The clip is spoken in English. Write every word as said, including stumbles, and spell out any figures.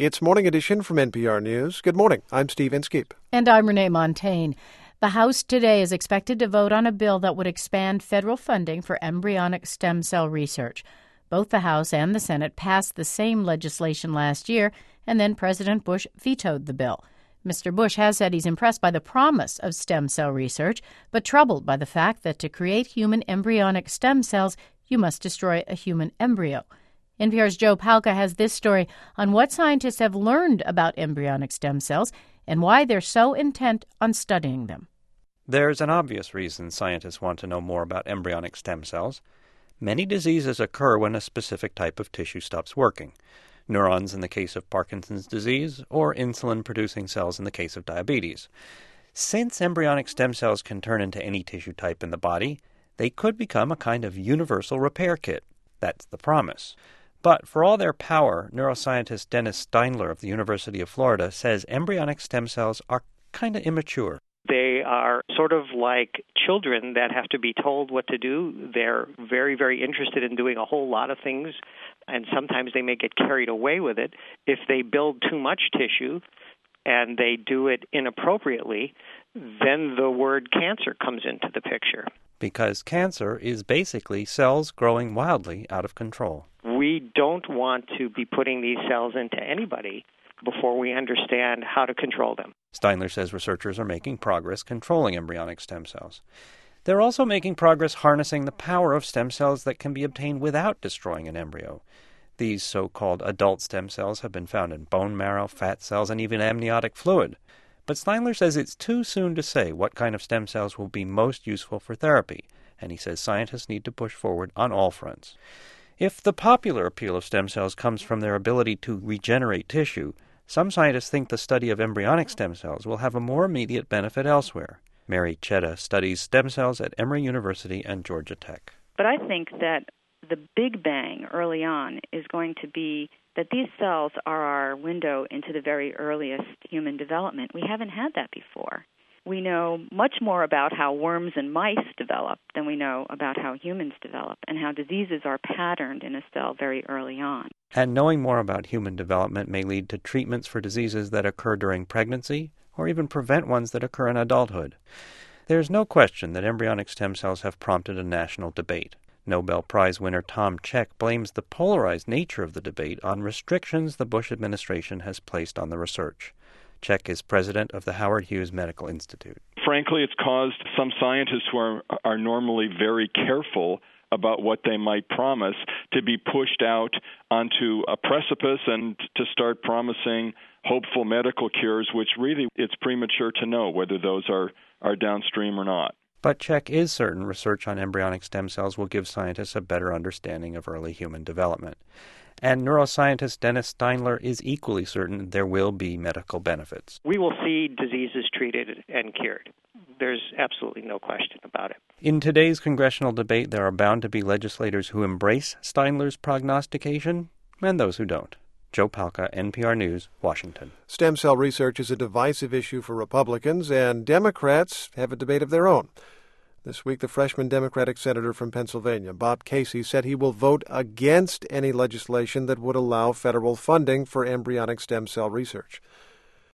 It's Morning Edition from N P R News. Good morning. I'm Steve Inskeep. And I'm Renee Montagne. The House today is expected to vote on a bill that would expand federal funding for embryonic stem cell research. Both the House and the Senate passed the same legislation last year, and then President Bush vetoed the bill. Mister Bush has said he's impressed by the promise of stem cell research, but troubled by the fact that to create human embryonic stem cells, you must destroy a human embryo. N P R's Joe Palca has this story on what scientists have learned about embryonic stem cells and why they're so intent on studying them. There's an obvious reason scientists want to know more about embryonic stem cells. Many diseases occur when a specific type of tissue stops working. Neurons in the case of Parkinson's disease, or insulin-producing cells in the case of diabetes. Since embryonic stem cells can turn into any tissue type in the body, they could become a kind of universal repair kit. That's the promise. But for all their power, neuroscientist Dennis Steindler of the University of Florida says embryonic stem cells are kind of immature. They are sort of like children that have to be told what to do. They're very, very interested in doing a whole lot of things, and sometimes they may get carried away with it. If they build too much tissue and they do it inappropriately, then the word cancer comes into the picture. Because cancer is basically cells growing wildly out of control. We don't want to be putting these cells into anybody before we understand how to control them. Steindler says researchers are making progress controlling embryonic stem cells. They're also making progress harnessing the power of stem cells that can be obtained without destroying an embryo. These so-called adult stem cells have been found in bone marrow, fat cells, and even amniotic fluid. But Steindler says it's too soon to say what kind of stem cells will be most useful for therapy, and he says scientists need to push forward on all fronts. If the popular appeal of stem cells comes from their ability to regenerate tissue, some scientists think the study of embryonic stem cells will have a more immediate benefit elsewhere. Mary Chetta studies stem cells at Emory University and Georgia Tech. But I think that the big bang early on is going to be that these cells are our window into the very earliest human development. We haven't had that before. We know much more about how worms and mice develop than we know about how humans develop and how diseases are patterned in a cell very early on. And knowing more about human development may lead to treatments for diseases that occur during pregnancy or even prevent ones that occur in adulthood. There's no question that embryonic stem cells have prompted a national debate. Nobel Prize winner Tom Cech blames the polarized nature of the debate on restrictions the Bush administration has placed on the research. Cech is president of the Howard Hughes Medical Institute. Frankly, it's caused some scientists who are, are normally very careful about what they might promise to be pushed out onto a precipice and to start promising hopeful medical cures, which really it's premature to know whether those are, are downstream or not. But Cech is certain research on embryonic stem cells will give scientists a better understanding of early human development. And neuroscientist Dennis Steindler is equally certain there will be medical benefits. We will see diseases treated and cured. There's absolutely no question about it. In today's congressional debate, there are bound to be legislators who embrace Steindler's prognostication and those who don't. Joe Palca, N P R News, Washington. Stem cell research is a divisive issue for Republicans, and Democrats have a debate of their own. This week, the freshman Democratic senator from Pennsylvania, Bob Casey, said he will vote against any legislation that would allow federal funding for embryonic stem cell research.